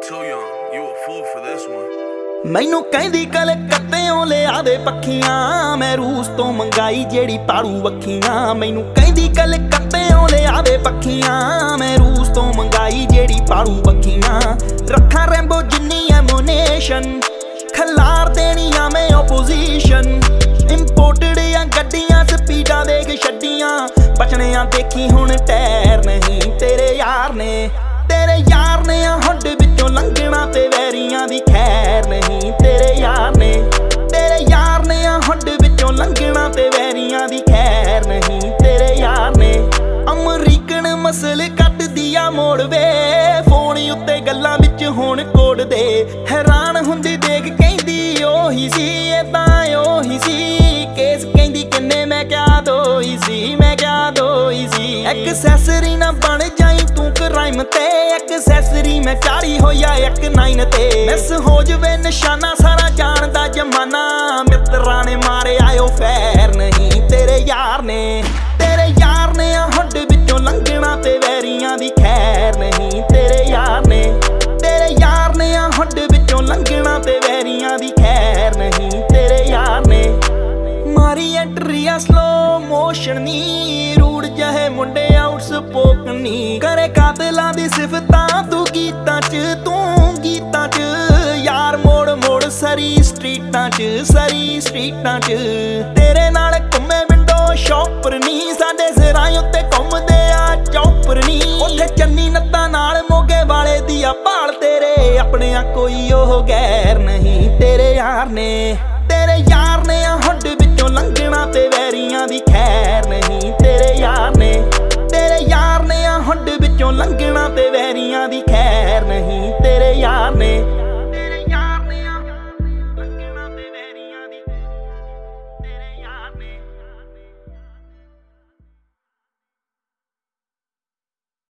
too young. You a fool for this one. ਮੈਨੂੰ ਕਹਿੰਦੀ ਕਲਕੱਤਿਓਂ ਲਿਆ ਦੇ ਪੱਖੀਆਂ, ਮੈਂ ਰੂਸ ਤੋਂ ਮੰਗਾਈ ਜਿਹੜੀ ਪਾੜੂ ਵੱਖੀਆਂ। ਮੈਨੂੰ ਕਹਿੰਦੀ ਕਲਕੱਤਿਓਂ ਲਿਆ ਦੇ ਪੱਖੀਆਂ, ਮੈਂ ਰੂਸ ਤੋਂ ਮੰਗਾਈ ਜਿਹੜੀ ਪਾੜੂ ਵੱਖੀਆਂ। ਰੱਖਾਂ ਰੈਂਬੋ ਜਿੰਨੀ ਐਮੋਨੇਸ਼ਨ, ਖਲਾਰ ਦੇਣੀਆਂ ਮੈਂ ਓਪੋਜੀਸ਼ਨ। ਇੰਪੋਰਟਡ ਆ ਗੱਡੀਆਂ ਸਪੀਡਾਂ ਦੇਖ ਛੱਡੀਆਂ, ਬਚਣਿਆਂ ਦੇਖੀ ਹੁਣ ਟਾਇਰ ਨਹੀਂ ਤੇਰੇ ਯਾਰ ਨੇ। ਤੇਰੇ ਯਾਰ ਨੇ ਆ ਹੁੱਡ ਵਿੱਚੋਂ ਲੰਘਣਾ ਤੇ ਵੈਰੀਆਂ ਦੀ ਖੈਰ ਨਹੀਂ ਤੇਰੇ ਯਾਰ ਨੇ। ਤੇਰੇ ਯਾਰ ਨੇ ਆ ਹੁੱਡ ਵਿੱਚੋਂ ਲੰਘਣਾ ਤੇ ਵੈਰੀਆਂ ਦੀ ਖੈਰ ਨਹੀਂ ਤੇਰੇ ਯਾਰ ਨੇ। ਅਮਰੀਕਨ ਮਸਲ ਕੱਟਦੀ ਆ ਮੋੜ ਵੇ, ਫੋਨ ਉੱਤੇ ਗੱਲਾਂ ਵਿੱਚ ਹੁਣ ਕੋਡ ਦੇ। ਹੈਰਾਨ ਹੁੰਦੀ ਦੇਖ ਕਹਿੰਦੀ ਉਹੀ ਸੀ, ਇਹ ਤਾਂ ਉਹੀ ਸੀ। ਕੇਸ ਕਹਿੰਦੀ ਕਿੰਨੇ, ਮੈਂ ਕਿਹਾ ਦੋ ਹੀ ਸੀ, ਮੈਂ ਕਿਹਾ ਦੋ ਹੀ ਸੀ। ਐਕਸੈਸਰੀ ਨਾ ਬਣ ਜਾਈ ਤੂੰ ਕ੍ਰਾਈਮ ਤੇ, ਐਕਸੈਸਰੀ ਮੈਂ ਚਾੜੀ ਹੋਇਆ 19 ਤੇ। ਮਿਸ ਹੋ ਜਵੇ ਨਿਸ਼ਾਨਾ ਸਾਰਾ ਜਾਣਦਾ ਜਮਾਨਾ, ਮਿੱਤਰਾਂ ਨੇ ਮਾਰਿਆ ਓ ਫੈਰ ਨਹੀਂ ਤੇਰੇ ਯਾਰ ਨੇ। ਤੇਰੇ ਯਾਰ ਨੇ ਆ ਹੁੱਡ ਵਿੱਚੋਂ ਲੰਘਣਾ ਤੇ ਵੈਰੀਆਂ ਦੀ ਖੈਰ ਨਹੀਂ ਤੇਰੇ ਯਾਰ ਨੇ। ਤੇਰੇ ਯਾਰ ਨੇ ਆ ਹੁੱਡ ਵਿੱਚੋਂ ਲੰਘਣਾ ਤੇ ਵੈਰੀਆਂ ਦੀ ਖੈਰ ਨਹੀਂ ਤੇਰੇ ਯਾਰ ਨੇ। ਮਾਰੀ ਐਂਟਰੀ ਆ ਸਲੋ ਮੋਸ਼ਨ ਨੀ, ਰੂੜ ਜਹੇ ਮੁੰਡੇ ਆਊਟਸਪੋਕਨ ਨੀ। ਕਰੇ ਕਾਤਲਾਂ ਦੀ ਸਿਫਤਾਂ ਤੂੰ ਗੀਤਾਂ 'ਚ, ਤੂੰ ਗੀਤਾਂ 'ਚ। ਯਾਰ ਮੋੜ ਮੋੜ ਸਰੀ ਸਟਰੀਟਾਂ 'ਚ, ਸਰੀ ਸਟਰੀਟਾਂ 'ਚ। ਤੇਰੇ ਨਾਲ ਘੁੰਮੇ ਵਿੰਡੋ ਸ਼ੌਪਰ ਨੀ, ਸਾਡੇ ਸਿਰਾਂ ਉੱਤੇ ਘੁੰਮਦੇ ਆ ਚੌਪਰ ਨੀ। ਉੱਥੇ ਚੰਨੀ ਨੱਤਾਂ ਨਾਲ ਮੋਗੇ ਵਾਲੇ ਦੀ ਆ ਭਾਲ, ਤੇਰੇ ਆਪਣਿਆਂ ਕੋਈ ਉਹ ਗੈਰ ਨਹੀਂ ਤੇਰੇ ਯਾਰ ਨੇ। ਤੇਰੇ ਯਾਰ ਨੇ ਆ ਹੁੱਡ ਵਿੱਚੋਂ ਲੰਘਣਾ ਤੇ ਵੈਰੀਆਂ ਦੀ ਖੈਰ ਨਹੀਂ ਤੇਰੇ ਯਾਰ ਨੇ। ਤੇਰੇ ਯਾਰ ਨੇ ਆ ਹੁੱਡ ਵਿੱਚੋਂ ਲੰਘਣਾ ਤੇ ਵੈਰੀਆਂ ਦੀ ਖੈਰ